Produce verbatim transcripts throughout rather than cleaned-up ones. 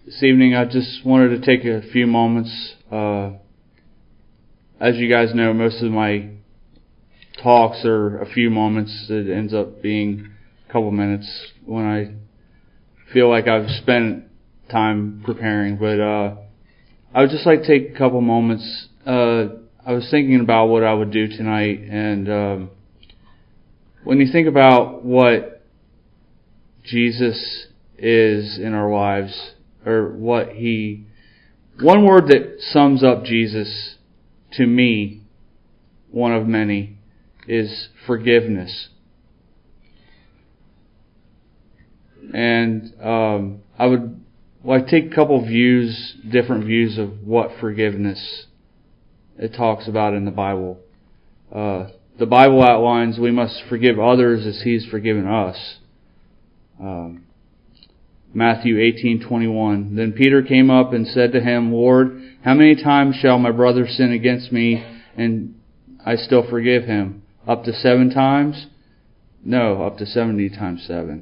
This evening I just wanted to take a few moments. Uh, as you guys know, most of my talks are a few moments. It ends up being a couple minutes when I feel like I've spent time preparing. But uh, I would just like to take a couple moments. Uh, I was thinking about what I would do tonight, and um, when you think about what Jesus is in our lives, or what He, one word that sums up Jesus to me, one of many, is forgiveness. And um, I would like to take a couple views, different views of what forgiveness it talks about in the Bible. Uh, the Bible outlines we must forgive others as He's forgiven us. Um, Matthew eighteen twenty-one. Then Peter came up and said to Him, Lord, how many times shall my brother sin against me and I still forgive him? Up to seven times? No, up to seventy times seven.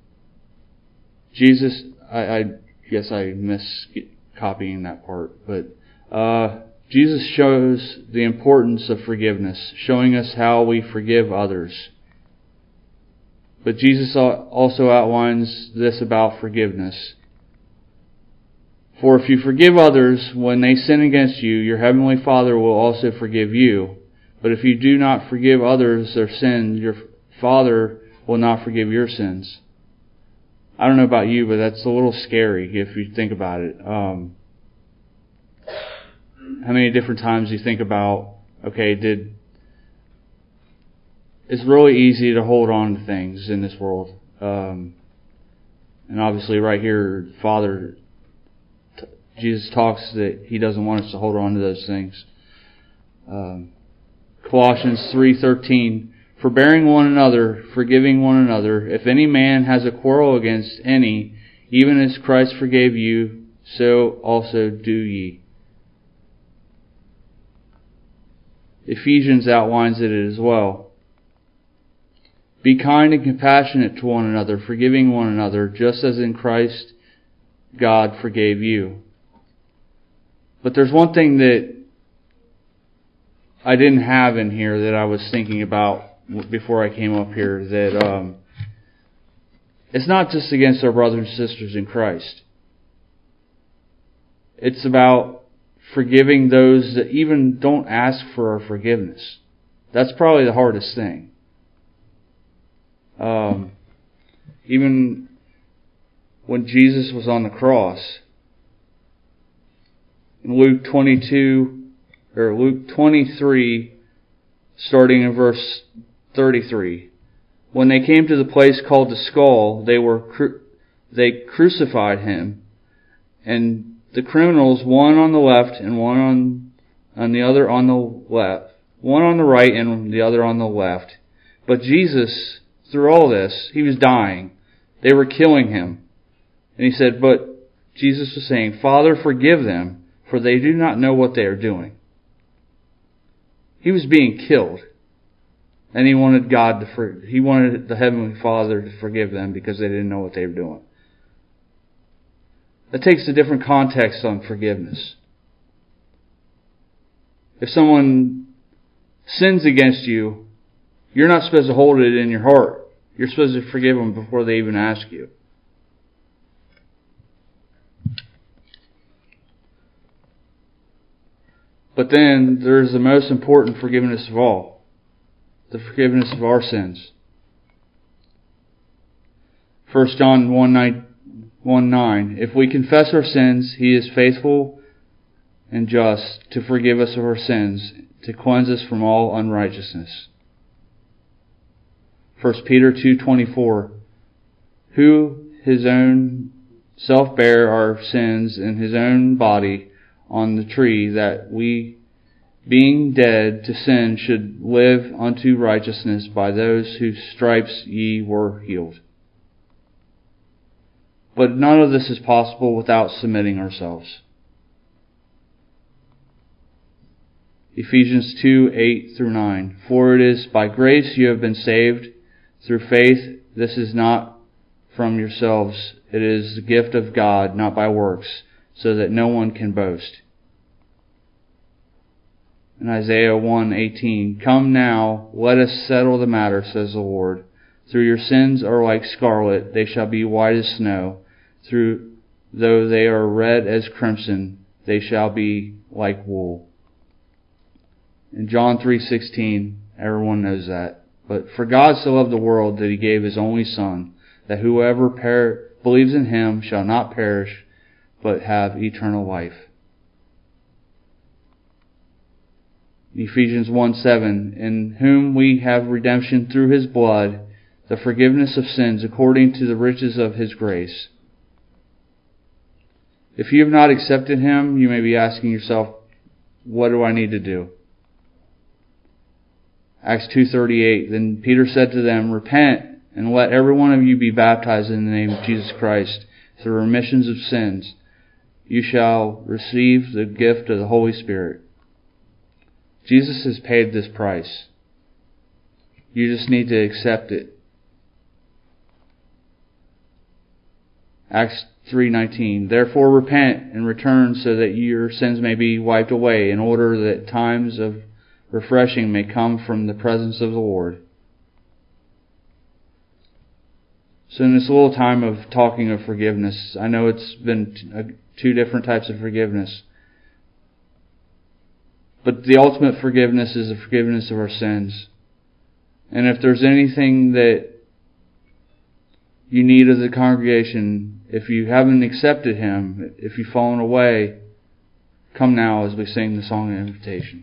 Jesus, I, I guess I miss copying that part, but uh, Jesus shows the importance of forgiveness, showing us how we forgive others. But Jesus also outlines this about forgiveness. For if you forgive others when they sin against you, your heavenly Father will also forgive you. But if you do not forgive others their sins, your Father will not forgive your sins. I don't know about you, but that's a little scary if you think about it. Um, how many different times you think about, okay, did... It's really easy to hold on to things in this world. Um, and obviously right here, Father, t- Jesus talks that He doesn't want us to hold on to those things. Um, Colossians three thirteen, forbearing one another, forgiving one another. If any man has a quarrel against any, even as Christ forgave you, so also do ye. Ephesians outlines it as well. Be kind and compassionate to one another, forgiving one another, just as in Christ God forgave you. But there's one thing that I didn't have in here that I was thinking about before I came up here, that um, it's not just against our brothers and sisters in Christ. It's about forgiving those that even don't ask for our forgiveness. That's probably the hardest thing. Um, even when Jesus was on the cross, in Luke twenty-two, or Luke twenty-three, starting in verse thirty-three, when they came to the place called the skull, they were cru- they crucified Him, and the criminals, one on the left and one on on the other on the left, one on the right and the other on the left. But Jesus, through all this, He was dying. They were killing Him. And He said, but Jesus was saying, Father, forgive them, for they do not know what they are doing. He was being killed. And He wanted God to for, He wanted the Heavenly Father to forgive them because they didn't know what they were doing. That takes a different context on forgiveness. If someone sins against you, you're not supposed to hold it in your heart. You're supposed to forgive them before they even ask you. But then there's the most important forgiveness of all. The forgiveness of our sins. First John one nine. If we confess our sins, He is faithful and just to forgive us of our sins, to cleanse us from all unrighteousness. First Peter two twenty-four, who His own self bare our sins in His own body on the tree, that we, being dead to sin, should live unto righteousness, by those whose stripes ye were healed. But none of this is possible without submitting ourselves. Ephesians two eight through nine, for it is by grace you have been saved, through faith. This is not from yourselves. It is the gift of God, not by works, so that no one can boast. In Isaiah one eighteen, come now, let us settle the matter, says the Lord. Through your sins are like scarlet, they shall be white as snow. Through though they are red as crimson, they shall be like wool. In John three sixteen, everyone knows that. But for God so loved the world that he gave his only Son, that whoever per- believes in him shall not perish, but have eternal life. Ephesians one seven, in whom we have redemption through his blood, the forgiveness of sins according to the riches of his grace. If you have not accepted him, you may be asking yourself, what do I need to do? Acts two thirty-eight, then Peter said to them, repent, and let every one of you be baptized in the name of Jesus Christ, for the remissions of sins. You shall receive the gift of the Holy Spirit. Jesus has paid this price. You just need to accept it. Acts three nineteen, therefore repent and return so that your sins may be wiped away, in order that times of refreshing may come from the presence of the Lord. So in this little time of talking of forgiveness, I know it's been t- uh, two different types of forgiveness. But the ultimate forgiveness is the forgiveness of our sins. And if there's anything that you need of the congregation, if you haven't accepted him, if you've fallen away, come now as we sing the song of invitation.